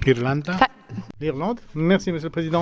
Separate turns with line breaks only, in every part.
Irlanda.
L'Irlande. Merci, Monsieur le Président.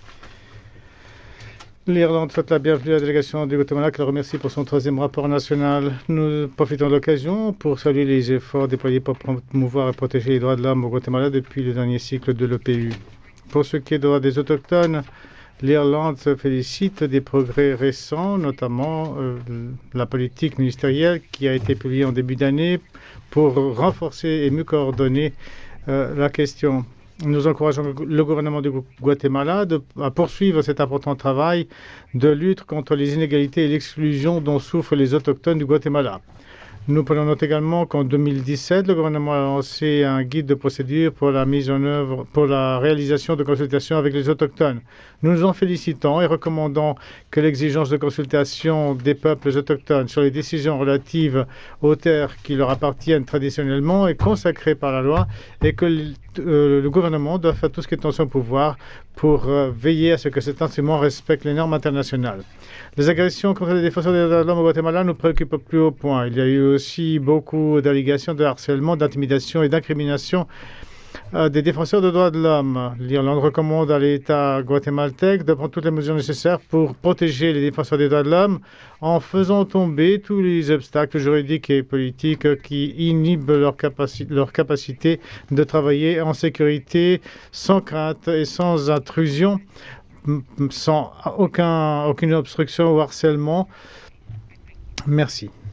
L'Irlande souhaite la bienvenue à la délégation du Guatemala, qu'elle remercie pour son troisième rapport national. Nous profitons de l'occasion pour saluer les efforts déployés pour promouvoir et protéger les droits de l'homme au Guatemala depuis le dernier cycle de l'EPU. Pour ce qui est des droits des autochtones, l'Irlande se félicite des progrès récents, notamment la politique ministérielle qui a été publiée en début d'année pour renforcer et mieux coordonner la question. Nous encourageons le gouvernement du Guatemala à poursuivre cet important travail de lutte contre les inégalités et l'exclusion dont souffrent les autochtones du Guatemala. Nous prenons note également qu'en 2017, le gouvernement a lancé un guide de procédure pour la mise en œuvre, pour la réalisation de consultations avec les autochtones. Nous nous en félicitons et recommandons que l'exigence de consultation des peuples autochtones sur les décisions relatives aux terres qui leur appartiennent traditionnellement est consacrée par la loi et que le gouvernement doit faire tout ce qui est en son pouvoir pour veiller à ce que cet instrument respecte les normes internationales. Les agressions contre les défenseurs des droits de l'homme au Guatemala nous préoccupent au plus haut point. Il y a eu aussi beaucoup d'allégations de harcèlement, d'intimidation et d'incrimination des défenseurs des droits de l'homme. L'Irlande recommande à l'État guatémaltèque de prendre toutes les mesures nécessaires pour protéger les défenseurs des droits de l'homme en faisant tomber tous les obstacles juridiques et politiques qui inhibent leur capacité de travailler en sécurité, sans crainte et sans intrusion, sans aucune obstruction ou harcèlement. Merci.